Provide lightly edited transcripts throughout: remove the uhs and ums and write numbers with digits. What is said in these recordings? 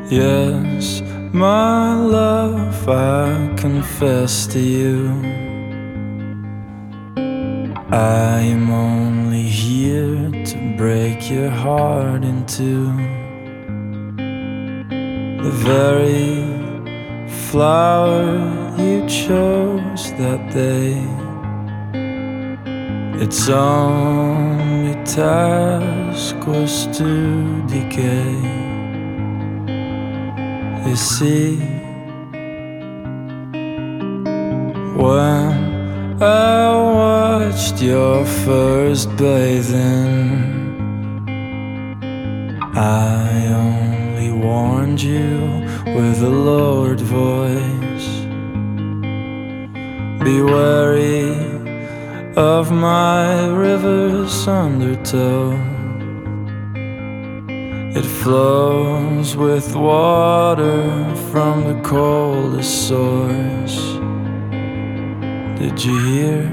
Yes, my love, I confess to you, I am only here to break your heart in two. The very flower you chose that day, its only task was to decay. You see, when I watched your first bathing, I only warned you with a lowered voice. Be wary of my river's undertow. It flows with water from the coldest source. Did you hear?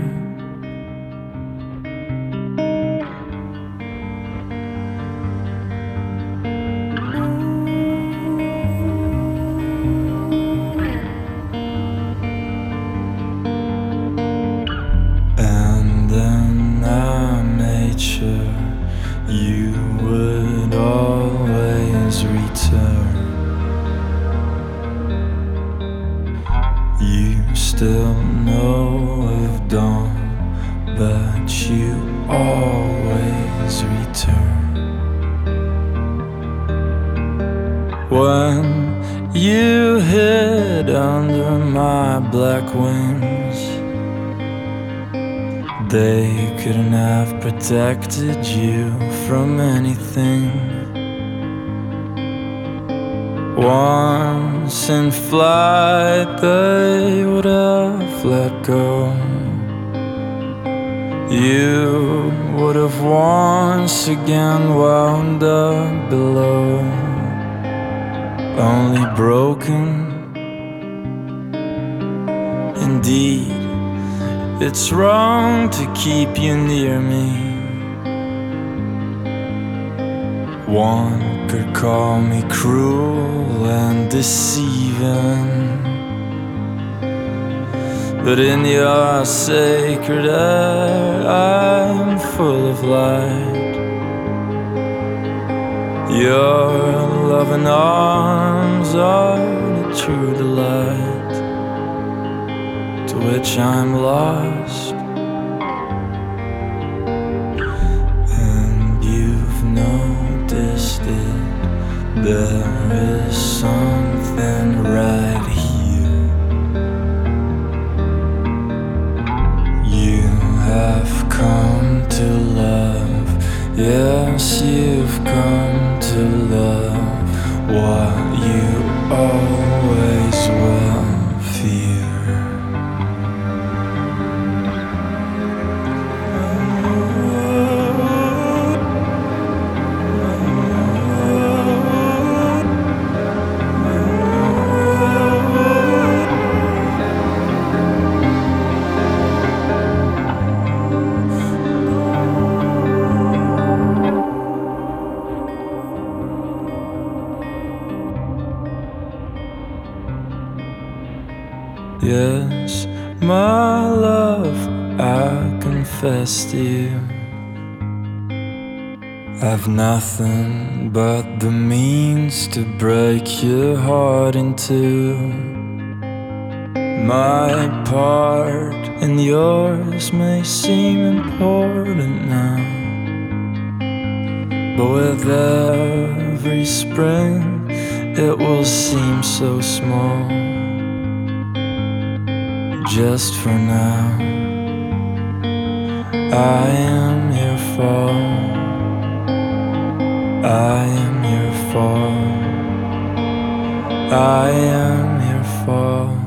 And then I made sure you would always return. You still know of dawn, but you always return. When you hid under my black wings, they couldn't have protected you from anything. Once in flight, they would have let go. You would have once again wound up below, only broken. Indeed, it's wrong to keep you near me. One could call me cruel and deceiving, but in your sacred air I'm full of light. Your loving arms are the true delight to which I'm lost. And you've noticed it, there is something right here. You have come to love, yes, you've come to love what you always will fear. Yes, my love, I confess to you, I've nothing but the means to break your heart in two. My part and yours may seem important now, but with every spring it will seem so small. Just for now, I am your fault. I am your fault. I am your fault.